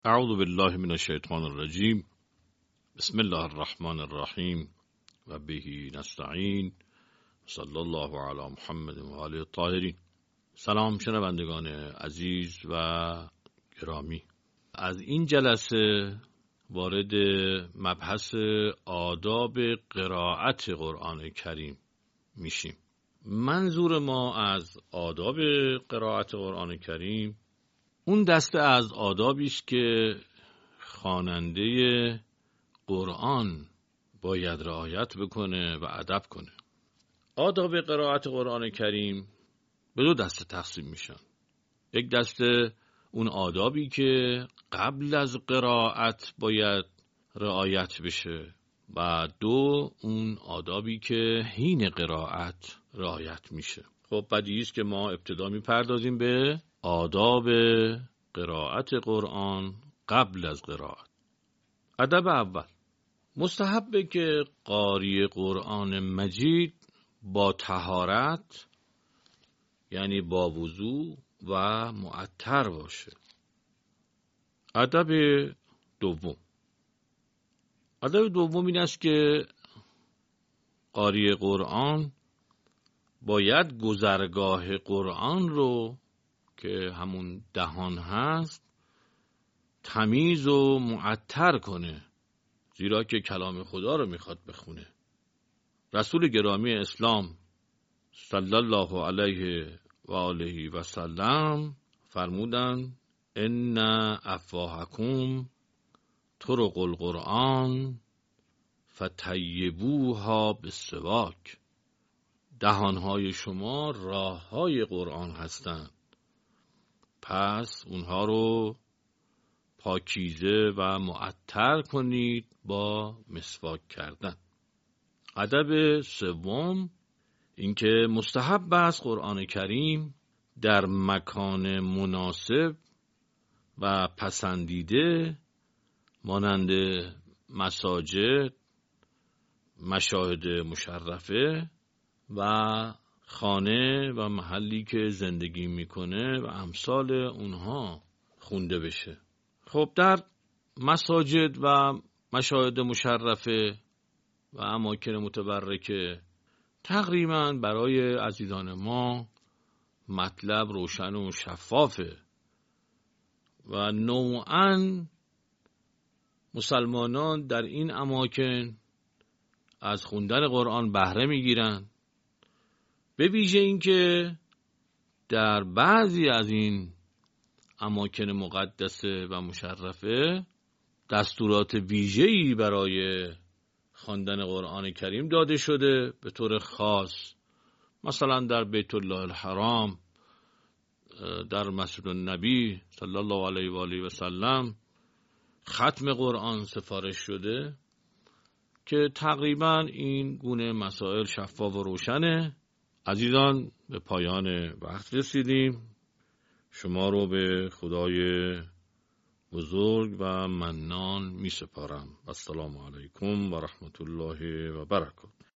اعوذ بالله من الشیطان الرجیم. بسم الله الرحمن الرحیم و بهی نستعین. صلی الله علی محمد و آله الطاهرین. سلام شنوندگان عزیز و گرامی. از این جلسه وارد مبحث آداب قرائت قرآن کریم میشیم. منظور ما از آداب قرائت قرآن کریم اون دسته از آدابی است که خواننده قرآن باید رعایت بکنه و ادب کنه. آداب قرائت قرآن کریم به دو دسته تقسیم میشن. یک دسته اون آدابی که قبل از قرائت باید رعایت بشه و دو اون آدابی که حین قرائت رعایت میشه. خب بدیهی است که ما ابتدا میپردازیم به آداب قرائت قرآن قبل از قرائت. ادب اول، مستحبه که قاری قرآن مجید با طهارت یعنی با وضو و معطر باشه. ادب دوم این است که قاری قرآن باید گذرگاه قرآن رو که همون دهان هست تمیز و معطر کنه، زیرا که کلام خدا رو میخواد بخونه. رسول گرامی اسلام صلی الله علیه و آله و سلم فرمودند ان افواهکم طرق القرآن فطیبوها بالسواک. دهانهای شما راههای قرآن هستند، پس اونها رو پاکیزه و معطر کنید با مسواک کردن. ادب سوم اینکه مستحب است قرآن کریم در مکان مناسب و پسندیده مانند مساجد، مشاهد مشرفه و خانه و محلی که زندگی میکنه و امثال اونها خونده بشه. خب در مساجد و مشاهد مشرفه و اماکن متبرکه تقریبا برای عزیزان ما مطلب روشن و شفافه و نوعاً مسلمانان در این اماکن از خوندن قرآن بهره میگیرن، به ویژه اینکه در بعضی از این اماکن مقدسه و مشرفه دستورات ویژه‌ای برای خواندن قرآن کریم داده شده به طور خاص. مثلا در بیت الله الحرام، در مسجد النبی صلی الله علیه و آله و سلم ختم قرآن سفارش شده که تقریبا این گونه مسائل شفاف و روشنه. عزیزان به پایان وقت رسیدیم. شما رو به خدای بزرگ و منان می سپارم. السلام علیکم و رحمت الله و برکاته.